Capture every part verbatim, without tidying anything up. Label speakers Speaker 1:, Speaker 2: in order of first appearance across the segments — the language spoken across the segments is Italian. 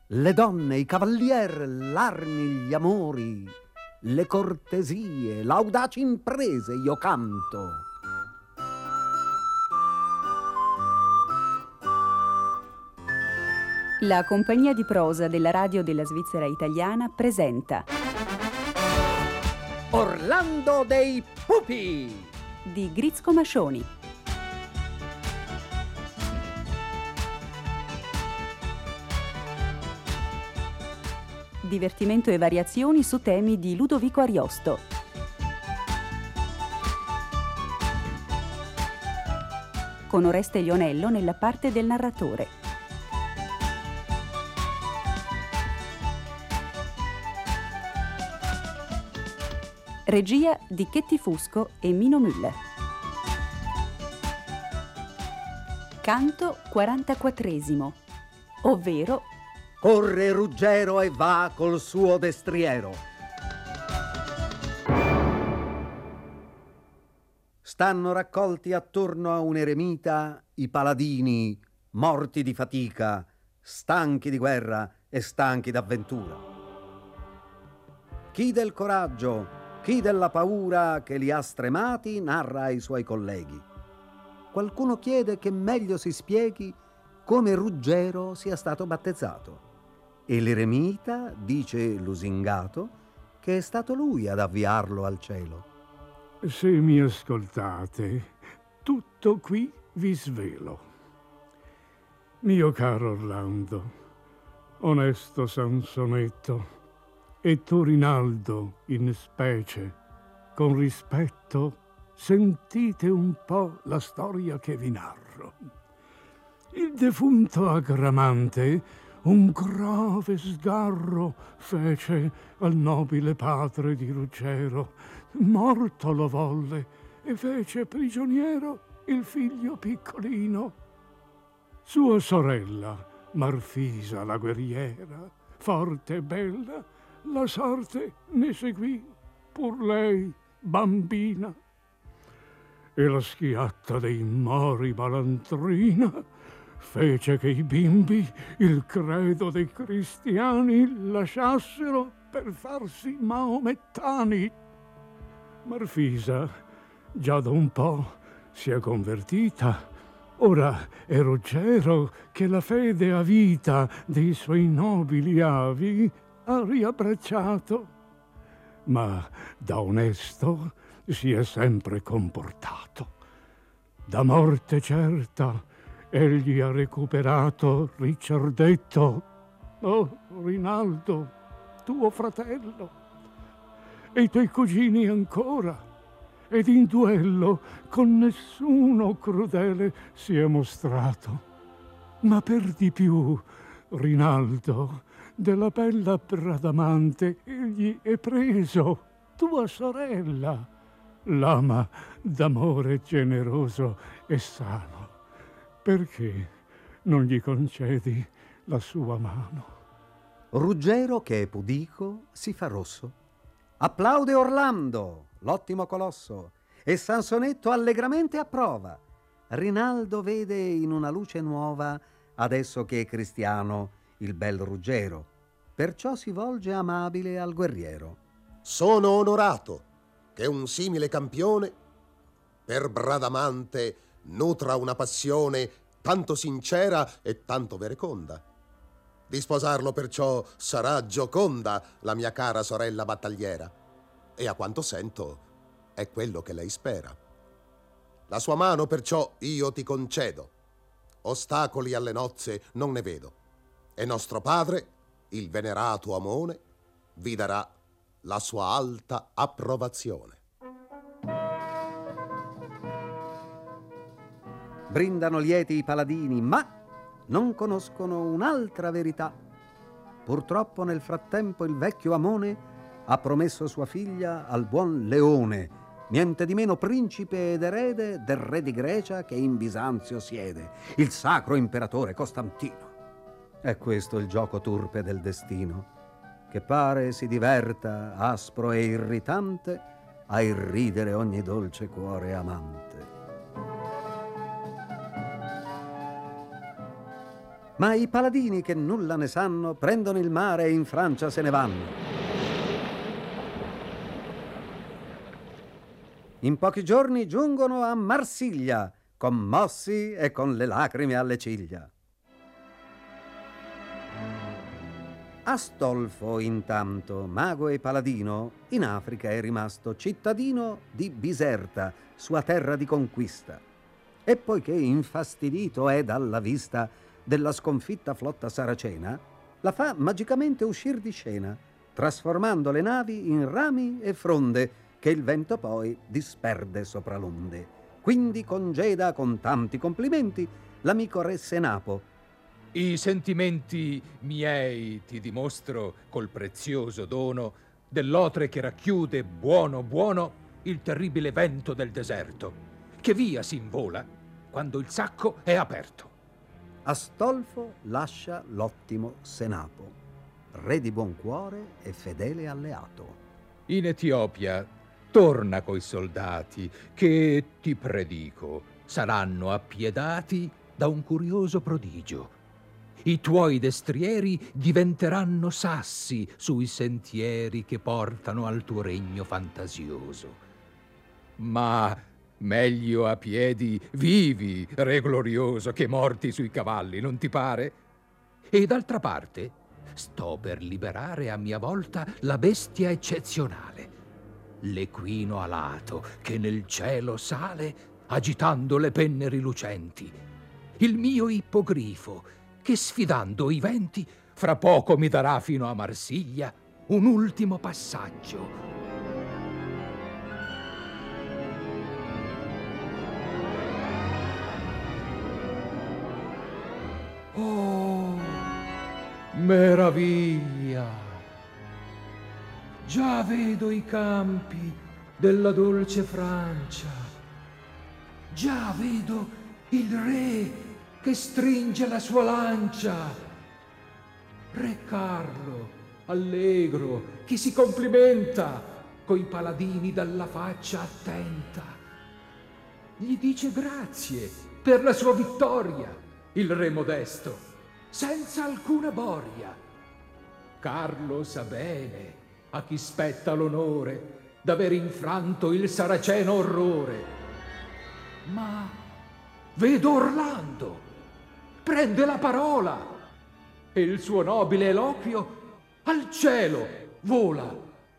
Speaker 1: le donne, i cavalier, l'armi, gli amori, le cortesie, l'audaci imprese io canto.
Speaker 2: La compagnia di prosa della radio della Svizzera italiana presenta
Speaker 1: Orlando dei Pupi
Speaker 2: di Grizko Mascioni. Divertimento e variazioni su temi di Ludovico Ariosto. Con Oreste Lionello nella parte del narratore. Regia di Chetti Fusco e Mino Müller. Canto quarantaquattresimo, ovvero
Speaker 1: corre Ruggero e va col suo destriero. Stanno raccolti attorno a un eremita i paladini, morti di fatica, stanchi di guerra e stanchi d'avventura. Chi del coraggio, chi della paura che li ha stremati narra ai suoi colleghi. Qualcuno chiede che meglio si spieghi come Ruggero sia stato battezzato. E l'eremita dice lusingato che è stato lui ad avviarlo al cielo.
Speaker 3: Se mi ascoltate, tutto qui vi svelo. Mio caro Orlando, onesto Sansonetto, e tu Rinaldo in specie, con rispetto, sentite un po' la storia che vi narro. Il defunto Agramante un grave sgarro fece al nobile padre di Ruggero, morto lo volle e fece prigioniero il figlio piccolino. Sua sorella, Marfisa la guerriera, forte e bella, la sorte ne seguì, pur lei bambina. E la schiatta dei mori malandrina fece che i bimbi il credo dei cristiani lasciassero per farsi maomettani. Marfisa già da un po' si è convertita. Ora è Ruggero che la fede a vita dei suoi nobili avi ha riabbracciato. Ma da onesto si è sempre comportato. Da morte certa egli ha recuperato Ricciardetto, oh Rinaldo, tuo fratello, e i tuoi cugini ancora, ed in duello con nessuno crudele si è mostrato. Ma per di più, Rinaldo, della bella Bradamante egli è preso, tua sorella, l'ama d'amore generoso e sano. Perché non gli concedi la sua mano?
Speaker 1: Ruggero, che è pudico, si fa rosso. Applaude Orlando, l'ottimo colosso, e Sansonetto allegramente approva. Rinaldo vede in una luce nuova, adesso che è cristiano, il bel Ruggero. Perciò si volge amabile al guerriero.
Speaker 4: Sono onorato che un simile campione per Bradamante nutra una passione tanto sincera e tanto vereconda. Di sposarlo perciò sarà gioconda la mia cara sorella battagliera, e a quanto sento è quello che lei spera. La sua mano perciò io ti concedo. Ostacoli alle nozze non ne vedo, e nostro padre, il venerato Amone, vi darà la sua alta approvazione.
Speaker 1: Brindano lieti i paladini, ma non conoscono un'altra verità. Purtroppo nel frattempo il vecchio Amone ha promesso sua figlia al buon Leone, niente di meno principe ed erede del re di Grecia che in Bisanzio siede, il sacro imperatore Costantino. È questo il gioco turpe del destino, che pare si diverta, aspro e irritante, a irridere ogni dolce cuore amante. Ma i paladini che nulla ne sanno prendono il mare e in Francia se ne vanno. In pochi giorni giungono a Marsiglia, commossi e con le lacrime alle ciglia. Astolfo, intanto, mago e paladino, in Africa è rimasto cittadino di Biserta, sua terra di conquista. E poiché infastidito è dalla vista della sconfitta flotta saracena, la fa magicamente uscir di scena, trasformando le navi in rami e fronde che il vento poi disperde sopra l'onde. Quindi congeda con tanti complimenti l'amico re Senapo.
Speaker 5: I sentimenti miei ti dimostro col prezioso dono dell'otre che racchiude buono buono il terribile vento del deserto, che via si invola quando il sacco è aperto.
Speaker 1: Astolfo lascia l'ottimo Senapo, re di buon cuore e fedele alleato.
Speaker 5: In Etiopia torna coi soldati che, ti predico, saranno appiedati da un curioso prodigio. I tuoi destrieri diventeranno sassi sui sentieri che portano al tuo regno fantasioso. Ma meglio a piedi vivi, re glorioso, che morti sui cavalli, non ti pare? E d'altra parte, sto per liberare a mia volta la bestia eccezionale, l'equino alato che nel cielo sale agitando le penne rilucenti, il mio ippogrifo che sfidando i venti fra poco mi darà fino a Marsiglia un ultimo passaggio. Oh, meraviglia! Già vedo i campi della dolce Francia. Già vedo il re che stringe la sua lancia. Re Carlo, allegro, che si complimenta coi paladini dalla faccia attenta. Gli dice grazie per la sua vittoria, il re modesto, senza alcuna boria. Carlo sa bene a chi spetta l'onore d'aver infranto il saraceno orrore. Ma vedo Orlando, prende la parola e il suo nobile eloquio al cielo vola.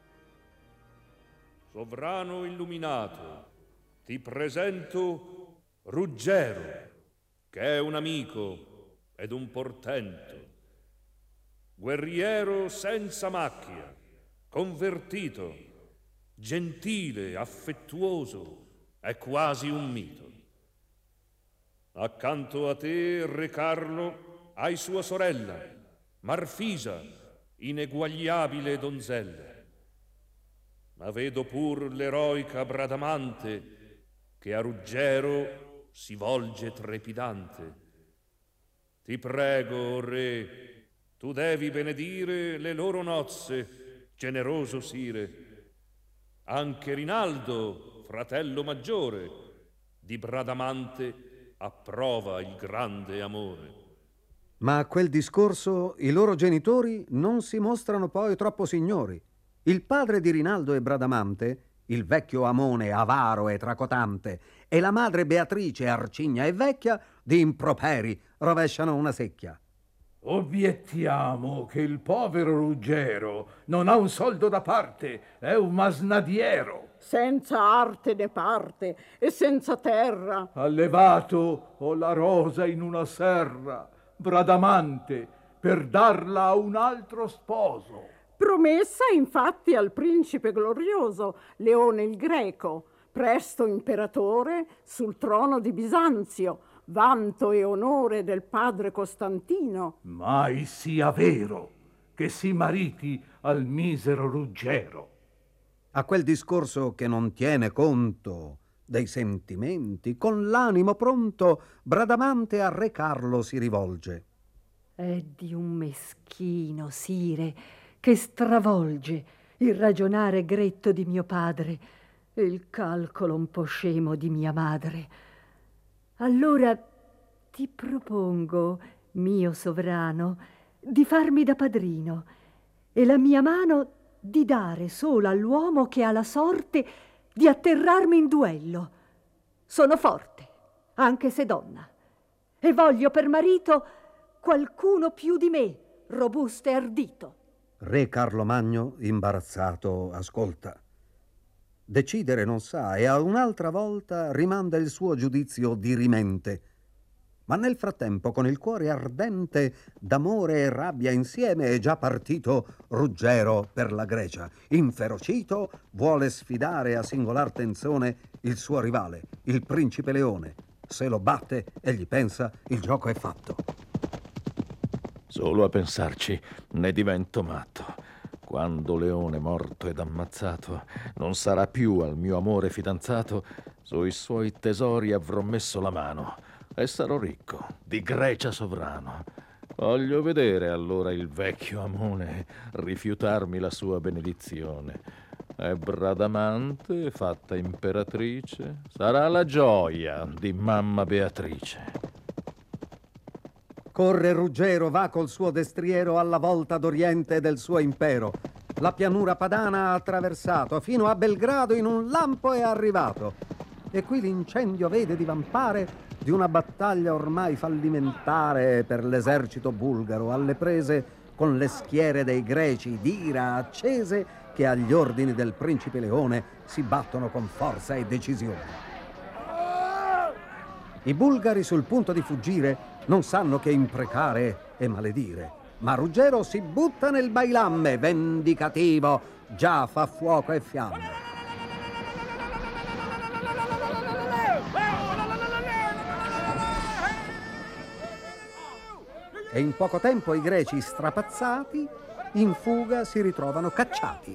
Speaker 6: Sovrano illuminato, ti presento Ruggero, che è un amico ed un portento, guerriero senza macchia, convertito, gentile, affettuoso, è quasi un mito. Accanto a te, re Carlo, hai sua sorella, Marfisa, ineguagliabile donzella. Ma vedo pur l'eroica Bradamante, che a Ruggero si volge trepidante. Ti prego, re, tu devi benedire le loro nozze, generoso sire. Anche Rinaldo, fratello maggiore, di Bradamante approva il grande amore.
Speaker 1: Ma a quel discorso i loro genitori non si mostrano poi troppo signori. Il padre di Rinaldo e Bradamante, il vecchio Amone avaro e tracotante, e la madre Beatrice arcigna e vecchia, di improperi rovesciano una secchia.
Speaker 3: Obiettiamo che il povero Ruggero non ha un soldo da parte, è un masnadiero.
Speaker 7: Senza arte né parte e senza terra.
Speaker 3: Allevato ho la rosa in una serra, Bradamante, per darla a un altro sposo.
Speaker 7: Promessa infatti al principe glorioso, Leone il Greco, presto imperatore sul trono di Bisanzio, vanto e onore del padre Costantino.
Speaker 3: Mai sia vero che si mariti al misero Ruggero.
Speaker 1: A quel discorso che non tiene conto dei sentimenti, con l'animo pronto, Bradamante a re Carlo si rivolge.
Speaker 8: È di un meschino, sire, che stravolge il ragionare gretto di mio padre e il calcolo un po' scemo di mia madre. Allora ti propongo mio sovrano, di farmi da padrino e la mia mano di dare sola all'uomo che ha la sorte di atterrarmi in duello. Sono forte, anche se donna, e voglio per marito qualcuno più di me, robusto e ardito.
Speaker 1: Re Carlo Magno, imbarazzato, ascolta. Decidere non sa e a un'altra volta rimanda il suo giudizio dirimente. Ma nel frattempo, con il cuore ardente d'amore e rabbia insieme, è già partito Ruggero per la Grecia. Inferocito, vuole sfidare a singolar tenzone il suo rivale, il principe Leone. Se lo batte, egli pensa, il gioco è fatto.
Speaker 9: Solo a pensarci ne divento matto. Quando Leone morto ed ammazzato non sarà più al mio amore fidanzato, sui suoi tesori avrò messo la mano e sarò ricco, di Grecia sovrano. Voglio vedere allora il vecchio Amone rifiutarmi la sua benedizione. E Bradamante, fatta imperatrice, sarà la gioia di mamma Beatrice.
Speaker 1: Corre Ruggero, va col suo destriero alla volta d'oriente del suo impero. La pianura padana ha attraversato, fino a Belgrado in un lampo è arrivato. E qui l'incendio vede divampare di una battaglia ormai fallimentare per l'esercito bulgaro, alle prese con le schiere dei greci d'ira accese che agli ordini del principe Leone si battono con forza e decisione. I bulgari, sul punto di fuggire, non sanno che imprecare e maledire, ma Ruggero si butta nel bailamme, vendicativo, già fa fuoco e fiamme. E in poco tempo i greci, strapazzati, in fuga si ritrovano cacciati.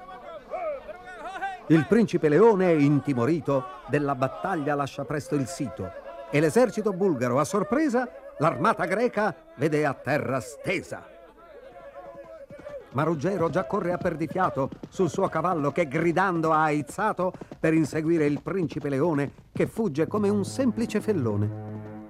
Speaker 1: Il principe Leone, intimorito, della battaglia lascia presto il sito e l'esercito bulgaro, a sorpresa, l'armata greca vede a terra stesa. Ma Ruggero già corre a perdifiato sul suo cavallo che gridando ha aizzato per inseguire il principe Leone che fugge come un semplice fellone.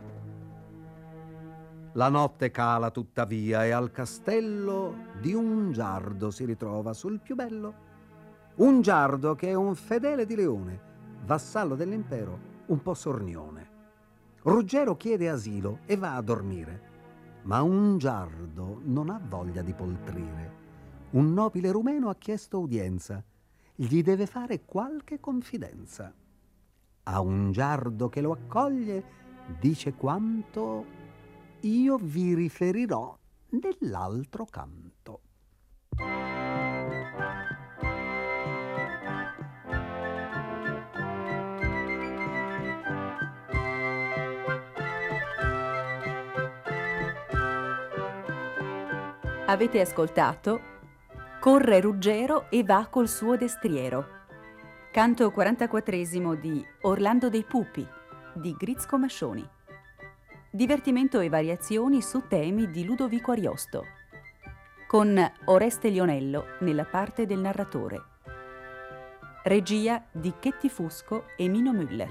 Speaker 1: La notte cala tuttavia e al castello di un giardo si ritrova sul più bello. Un giardo che è un fedele di Leone, vassallo dell'impero, un po' sornione. Ruggero chiede asilo e va a dormire, ma un giardo non ha voglia di poltrire. Un nobile rumeno ha chiesto udienza, gli deve fare qualche confidenza. A un giardo che lo accoglie dice quanto io vi riferirò nell'altro canto.
Speaker 2: Avete ascoltato Corre Ruggero e va col suo destriero, canto quarantaquattresimo di Orlando dei Pupi di Grizko Mascioni. Divertimento e variazioni su temi di Ludovico Ariosto, con Oreste Lionello nella parte del narratore. Regia di Chetti Fusco e Mino Müller.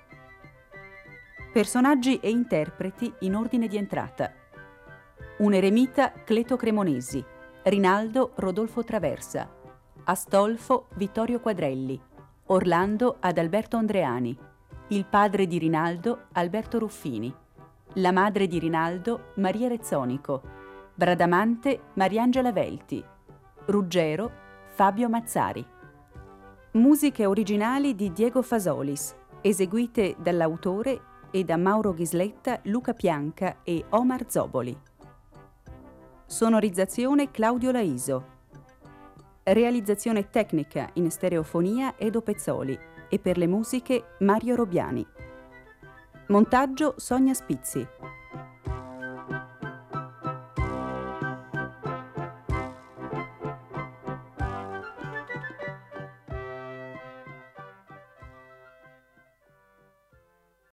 Speaker 2: Personaggi e interpreti in ordine di entrata. Un eremita Cleto Cremonesi, Rinaldo Rodolfo Traversa, Astolfo Vittorio Quadrelli, Orlando Adalberto Andreani, il padre di Rinaldo Alberto Ruffini, la madre di Rinaldo Maria Rezzonico, Bradamante Mariangela Velti, Ruggero Fabio Mazzari. Musiche originali di Diego Fasolis, eseguite dall'autore e da Mauro Ghisletta, Luca Pianca e Omar Zoboli. Sonorizzazione Claudio Laiso. Realizzazione tecnica in stereofonia Edo Pezzoli e per le musiche Mario Robiani. Montaggio Sonia Spizzi.